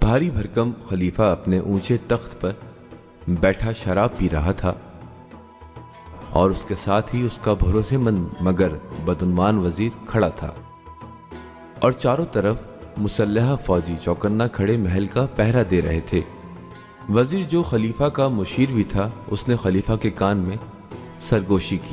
بھاری بھرکم خلیفہ اپنے اونچے تخت پر بیٹھا شراب پی رہا تھا اور اس کے ساتھ ہی اس کا بھروسے مند مگر بدعنوان وزیر کھڑا تھا اور چاروں طرف مسلحہ فوجی چوکنا کھڑے محل کا پہرا دے رہے تھے۔ وزیر جو خلیفہ کا مشیر بھی تھا، اس نے خلیفہ کے کان میں سرگوشی کی،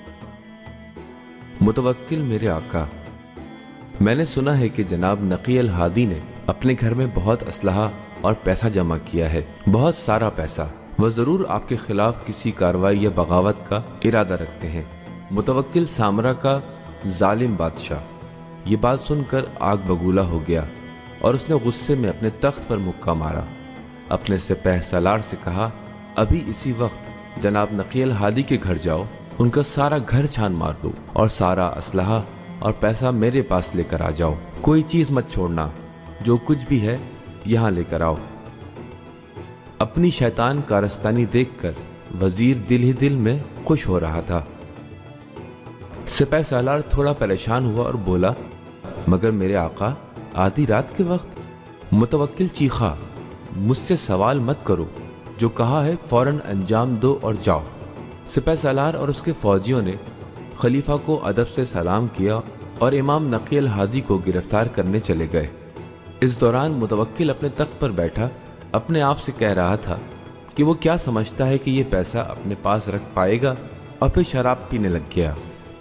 متوکل میرے آقا، میں نے سنا ہے کہ جناب نقی الہادی نے اپنے گھر میں بہت اسلحہ اور پیسہ جمع کیا ہے، بہت سارا پیسہ۔ وہ ضرور آپ کے خلاف کسی کارروائی یا بغاوت کا ارادہ رکھتے ہیں۔ متوکل سامرا کا ظالم بادشاہ یہ بات سن کر آگ بگولا ہو گیا اور اس نے غصے میں اپنے تخت پر مکہ مارا۔ اپنے سپہ سالار سے کہا، ابھی اسی وقت جناب نقی الہادی کے گھر جاؤ، ان کا سارا گھر چھان مار دو اور سارا اسلحہ اور پیسہ میرے پاس لے کر آ جاؤ، کوئی چیز مت چھوڑنا، جو کچھ بھی ہے یہاں لے کر آؤ۔ اپنی شیطان کارستانی دیکھ کر وزیر دل ہی دل میں خوش ہو رہا تھا۔ سپہ سالار تھوڑا پریشان ہوا اور بولا، مگر میرے آقا، آدھی رات کے وقت؟ متوکل چیخا، مجھ سے سوال مت کرو، جو کہا ہے فوراً انجام دو اور جاؤ۔ سپہ سالار اور اس کے فوجیوں نے خلیفہ کو ادب سے سلام کیا اور امام نقی الہادی کو گرفتار کرنے چلے گئے۔ اس دوران متوکل اپنے تخت پر بیٹھا اپنے آپ سے کہہ رہا تھا کہ وہ کیا سمجھتا ہے کہ یہ پیسہ اپنے پاس رکھ پائے گا، اور پھر شراب پینے لگ گیا۔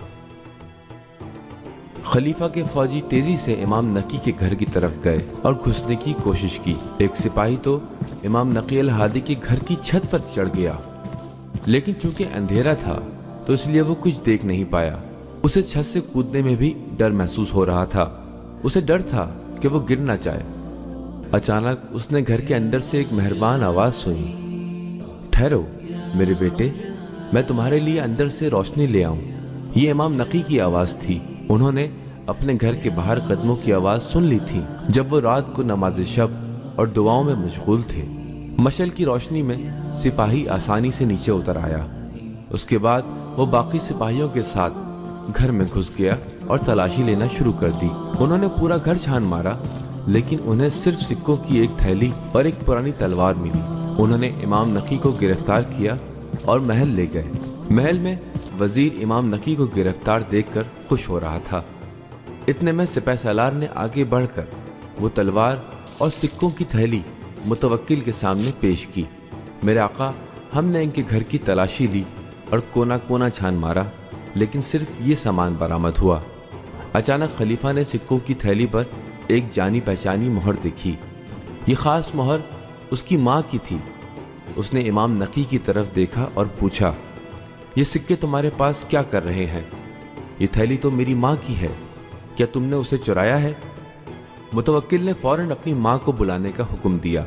خلیفہ کے فوجی تیزی سے امام نقی کے گھر کی طرف گئے اور گھسنے کی کوشش کی۔ ایک سپاہی تو امام نقی الہادی کے گھر کی چھت پر چڑھ گیا، لیکن چونکہ اندھیرا تھا تو اس لیے وہ کچھ دیکھ نہیں پایا۔ اسے چھت سے کودنے میں بھی ڈر محسوس ہو رہا تھا، اسے ڈر تھا کہ وہ گر نہ جائے۔ اچانک اس نے گھر کے اندر سے ایک مہربان آواز سنی، ٹھہرو میرے بیٹے، میں تمہارے لیے اندر سے روشنی لے آؤں۔ یہ امام نقی کی آواز تھی۔ انہوں نے اپنے گھر کے باہر قدموں کی آواز سن لی تھی جب وہ رات کو نماز شب اور دعاؤں میں مشغول تھے۔ مشعل کی روشنی میں سپاہی آسانی سے نیچے اتر آیا۔ اس کے بعد وہ باقی سپاہیوں کے ساتھ گھر میں گھس گیا اور تلاشی لینا شروع کر دی۔ انہوں نے پورا گھر چھان مارا، لیکن انہیں صرف سکوں کی ایک تھیلی اور ایک پرانی تلوار ملی۔ انہوں نے امام نقی کو گرفتار کیا اور محل لے گئے۔ محل میں وزیر امام نقی کو گرفتار دیکھ کر خوش ہو رہا تھا۔ اتنے میں سپہ سالار نے آگے بڑھ کر وہ تلوار اور سکوں کی تھیلی متوکل کے سامنے پیش کی۔ میرے آقا، ہم نے ان کے گھر کی تلاشی لی اور کونا کونا چھان مارا، لیکن صرف یہ سامان برآمد ہوا۔ اچانک خلیفہ نے سکوں کی تھیلی پر ایک جانی پہچانی مہر دیکھی۔ یہ خاص مہر اس کی ماں کی تھی۔ اس نے امام نقی کی طرف دیکھا اور پوچھا، یہ سکے تمہارے پاس کیا کر رہے ہیں؟ یہ تھیلی تو میری ماں کی ہے، کیا تم نے اسے چرایا ہے؟ متوکل نے فوراً اپنی ماں کو بلانے کا حکم دیا۔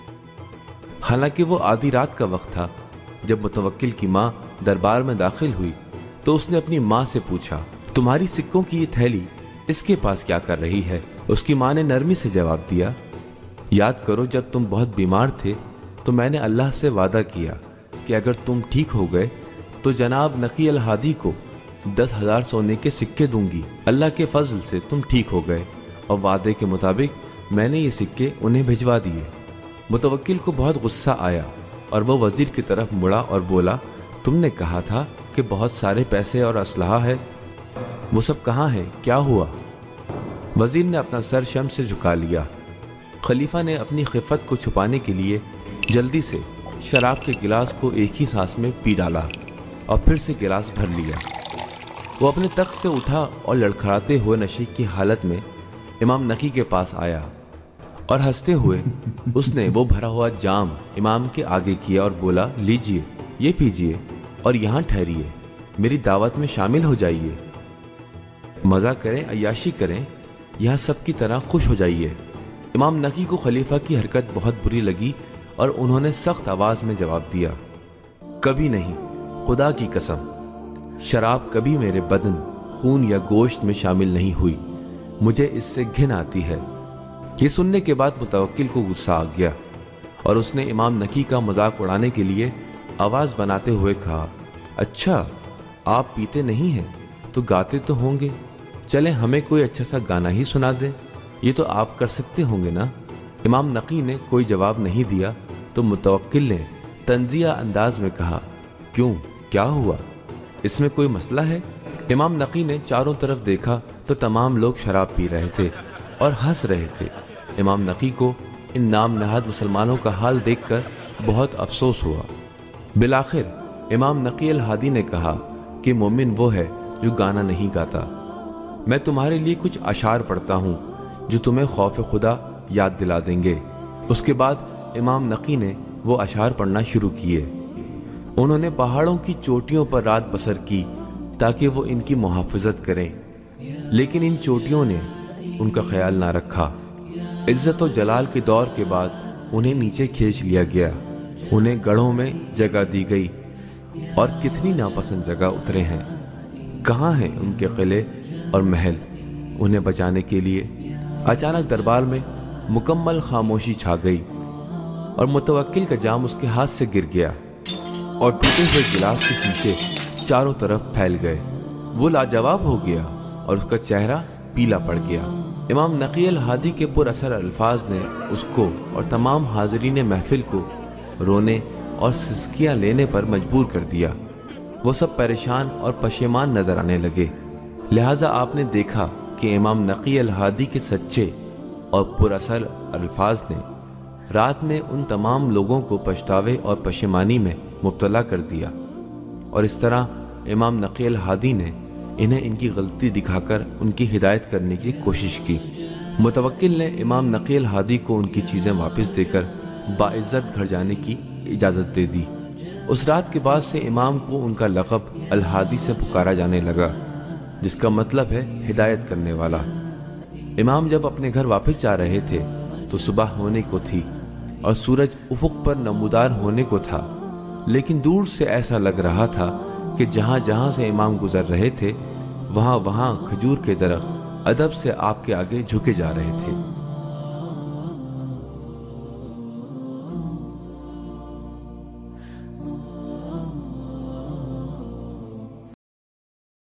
حالانکہ وہ آدھی رات کا وقت تھا۔ جب متوکل کی ماں دربار میں داخل ہوئی تو اس نے اپنی ماں سے پوچھا، تمہاری سکوں کی یہ تھیلی اس کے پاس کیا کر رہی ہے؟ اس کی ماں نے نرمی سے جواب دیا، یاد کرو جب تم بہت بیمار تھے تو میں نے اللہ سے وعدہ کیا کہ اگر تم ٹھیک ہو گئے تو جناب نقی الہادی کو 10,000 سونے کے سکے دوں گی۔ اللہ کے فضل سے تم ٹھیک ہو گئے اور وعدے کے مطابق میں نے یہ سکے انہیں بھجوا دیے۔ متوکل کو بہت غصہ آیا اور وہ وزیر کی طرف مڑا اور بولا، تم نے کہا تھا کہ بہت سارے پیسے اور اسلحہ ہے، وہ سب کہاں ہے؟ کیا ہوا؟ وزیر نے اپنا سر شرم سے جھکا لیا۔ خلیفہ نے اپنی خفت کو چھپانے کے لیے جلدی سے شراب کے گلاس کو ایک ہی سانس میں پی ڈالا اور پھر سے گلاس بھر لیا۔ وہ اپنے تخت سے اٹھا اور لڑکھڑاتے ہوئے نشے کی حالت میں امام نقی کے پاس آیا اور ہنستے ہوئے اس نے وہ بھرا ہوا جام امام کے آگے کیا اور بولا، لیجئے، یہ پیجئے اور یہاں ٹھہریے، میری دعوت میں شامل ہو جائیے، مزہ کریں، عیاشی کریں، یہاں سب کی طرح خوش ہو جائیے۔ امام نقی کو خلیفہ کی حرکت بہت بری لگی اور انہوں نے سخت آواز میں جواب دیا، کبھی نہیں، خدا کی قسم، شراب کبھی میرے بدن، خون یا گوشت میں شامل نہیں ہوئی، مجھے اس سے گھن آتی ہے۔ یہ سننے کے بعد متوکل کو غصہ آ گیا اور اس نے امام نقی کا مذاق اڑانے کے لیے آواز بناتے ہوئے کہا، اچھا آپ پیتے نہیں ہیں تو گاتے تو ہوں گے، چلیں ہمیں کوئی اچھا سا گانا ہی سنا دیں، یہ تو آپ کر سکتے ہوں گے نا؟ امام نقی نے کوئی جواب نہیں دیا تو متوکل نے طنزیہ انداز میں کہا، کیوں، کیا ہوا؟ اس میں کوئی مسئلہ ہے؟ امام نقی نے چاروں طرف دیکھا تو تمام لوگ شراب پی رہے تھے اور ہنس رہے تھے۔ امام نقی کو ان نام نہاد مسلمانوں کا حال دیکھ کر بہت افسوس ہوا۔ بالآخر امام نقی الہادی نے کہا کہ مومن وہ ہے جو گانا نہیں گاتا۔ میں تمہارے لیے کچھ اشعار پڑھتا ہوں جو تمہیں خوف خدا یاد دلا دیں گے۔ اس کے بعد امام نقی نے وہ اشعار پڑھنا شروع کیے۔ انہوں نے پہاڑوں کی چوٹیوں پر رات بسر کی تاکہ وہ ان کی محافظت کریں، لیکن ان چوٹیوں نے ان کا خیال نہ رکھا۔ عزت و جلال کے دور کے بعد انہیں نیچے کھینچ لیا گیا، انہیں گڑھوں میں جگہ دی گئی، اور کتنی ناپسند جگہ اترے ہیں۔ کہاں ہیں ان کے قلعے اور محل انہیں بچانے کے لیے؟ اچانک دربار میں مکمل خاموشی چھا گئی اور متوکل کا جام اس کے ہاتھ سے گر گیا اور ٹوٹے ہوئے گلاس کے شیشے چاروں طرف پھیل گئے۔ وہ لاجواب ہو گیا اور اس کا چہرہ پیلا پڑ گیا۔ امام نقی الہادی کے پر اثر الفاظ نے اس کو اور تمام حاضرین محفل کو رونے اور سسکیاں لینے پر مجبور کر دیا۔ وہ سب پریشان اور پشیمان نظر آنے لگے، لہٰذا آپ نے دیکھا کہ امام نقی الہادی کے سچے اور پر اثر الفاظ نے رات میں ان تمام لوگوں کو پچھتاوے اور پشیمانی میں مبتلا کر دیا، اور اس طرح امام نقی الہادی نے انہیں ان کی غلطی دکھا کر ان کی ہدایت کرنے کی کوشش کی۔ متوکل نے امام نقی الہادی کو ان کی چیزیں واپس دے کر باعزت گھر جانے کی اجازت دے دی۔ اس رات کے بعد سے امام کو ان کا لقب الہادی سے پکارا جانے لگا، جس کا مطلب ہے ہدایت کرنے والا۔ امام جب اپنے گھر واپس جا رہے تھے تو صبح ہونے کو تھی اور سورج افق پر نمودار ہونے کو تھا، لیکن دور سے ایسا لگ رہا تھا کہ جہاں جہاں سے امام گزر رہے تھے وہاں وہاں کھجور کے درخت ادب سے آپ کے آگے جھکے جا رہے تھے۔